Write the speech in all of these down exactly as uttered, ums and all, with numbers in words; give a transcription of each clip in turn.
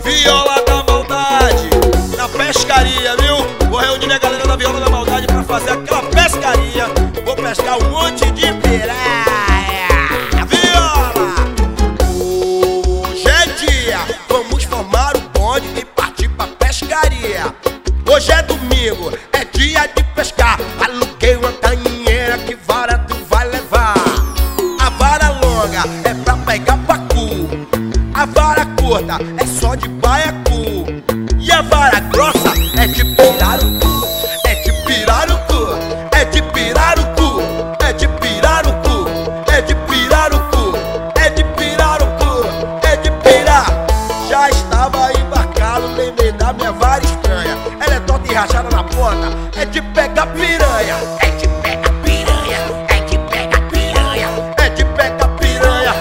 Viola da Maldade, na pescaria, viu? Vou reunir a galera da Viola da Maldade pra fazer aquela pescaria. Vou pescar um monte de piranha. Viola! Hoje é dia, vamos formar o bonde e partir pra pescaria. Hoje é domingo, é dia de pescar. Aluguei uma tanheira, que vara tu vai levar? A vara longa é pra pegar pacu, a vara curta é só de baiacu, e a vara grossa é de pirarucu. É de pirarucu, é de pirarucu, é de pirarucu, é de pirarucu, é de pirarucu, é de pirá. Já estava embarcado, lembrei da minha vara estranha. Ela é torta e rachada na ponta, é de pegar piranha. É de pegar piranha, é de pegar piranha, é de pegar piranha.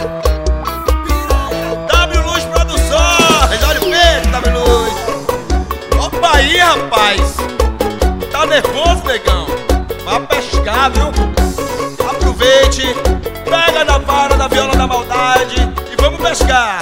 W Luz Produções, melhor peixe, W Luz. Opa aí, rapaz. Tá nervoso, negão? Vá pescar, viu? Aproveite, pega na vara da Viola da Maldade e vamos pescar.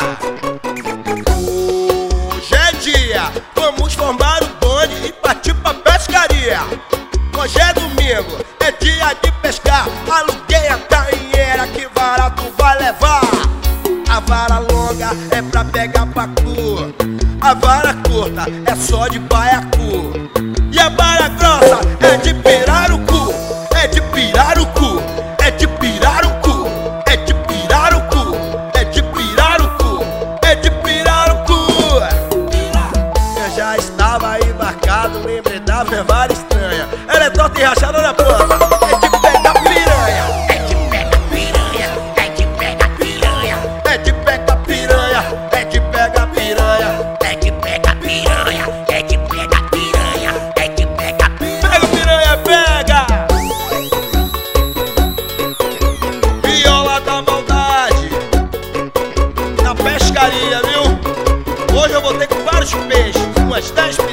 Hoje é dia, vamos formar o bonde e partir pra pescaria. Hoje é domingo, é dia de pescar. Aluguei a tanheira, que vara tu vai levar? A vara longa é pra pegar pacu, a vara curta é só de baiacu, e a vara grossa é de pirarucu. É de pirarucu, é de pirarucu, é de pirarucu, é de pirarucu, é de pirarucu. Eu já estava embarcado, lembrei da minha vara estranha. Ela é torta e rachada na ponta, é de pegar piranha. É de pegar piranha, é de pegar piranha, é de pegar piranha, é de pegar piranha, é de pegar piranha, é de pegar piranha, é de pegar piranha. Pega piranha, pega! Viola da Maldade, na pescaria, viu? Hoje eu vou ter com vários peixes, umas dez piranhas.